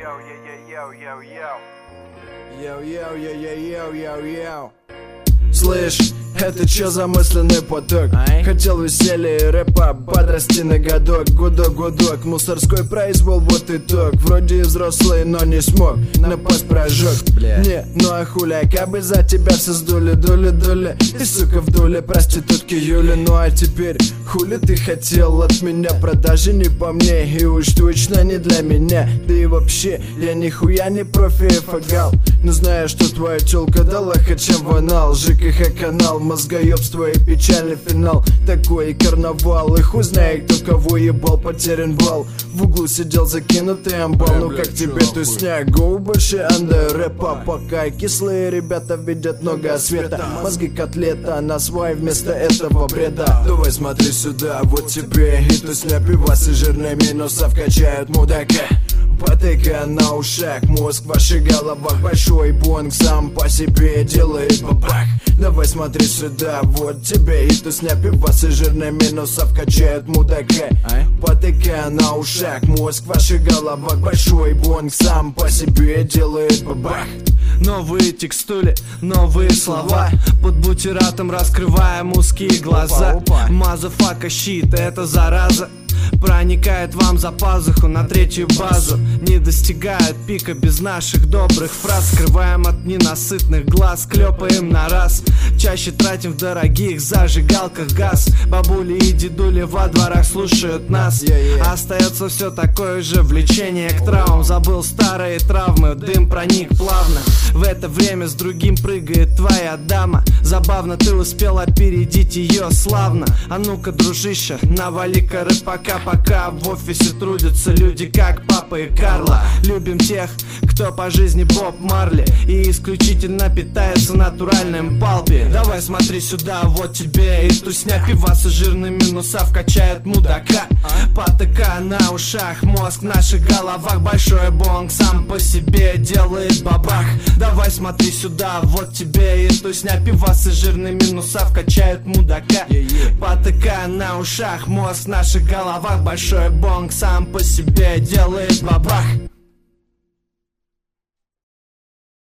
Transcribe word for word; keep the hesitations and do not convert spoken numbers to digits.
Yo, yo, yo, yo, yo. Йоу, йоу, йоу, йоу, йоу, йоу. Слышь, это чё за мысленный поток? Ай? Хотел веселья и рэпа, подрасти на годок. Гудок, гудок, мусорской произвол, вот итог. Вроде и взрослый, но не смог, на пост прожег. Бля. Не, ну а хуля, как бы за тебя все сдули, дули, дули. Ты, сука, в дуле проститутки Юли. Ну а теперь, хули ты хотел от меня? Продажи не по мне, и уж точно не для меня. Да и вообще, я нихуя не профи и фагал. Но знаю, что твоя тёлка дала чем в анал. ЖКХ канал, мозгоёбство и печальный финал. Такой карнавал, и хуй знает, кто кого ебал, потерян бал. В углу сидел закинутый амбал. Ну как тебе тусня, гоу больше андер рэпа. Пока кислые ребята видят много света. Мозги котлета, на свай вместо этого бреда. Давай смотри сюда, вот тебе и тусня. Пивас и жирные минусов качают мудака. Потыка на ушах, мозг в ваших головах. Большой бонг сам по себе делает бабах. Давай смотри сюда, вот тебе и тусня. Пивас и жирные минусов качают мудака. Потыка на ушах, мозг в ваших головах. Большой бонг сам по себе делает бабах. Новые текстули, новые слова. Под бутератом раскрываем узкие глаза. Мазафака щит, это зараза проникает вам за пазуху на третью базу. Не достигает пика без наших добрых фраз. Скрываем от ненасытных глаз, клепаем на раз. Чаще тратим в дорогих зажигалках газ. Бабули и дедули во дворах слушают нас. А остается все такое же влечение к травмам. Забыл старые травмы, дым проник плавно. В это время с другим прыгает твоя дама. Забавно, ты успел опередить ее славно. А ну-ка, дружище, навали-ка рыбака. Пока в офисе трудятся люди, как папа и Карла. Любим тех, кто по жизни Боб Марли и исключительно питается натуральным палпи. Давай смотри сюда, вот тебе и тусня. Пивас и жирные минуса вкачает мудака. Потыка на ушах, мозг в наших головах. Большой бонг сам по себе делает бабах. Давай смотри сюда, вот тебе и тусня. Пивас и жирные минуса вкачают мудака. Потыка на ушах, мозг в наших головах. Большой бонг сам по себе делает бабах.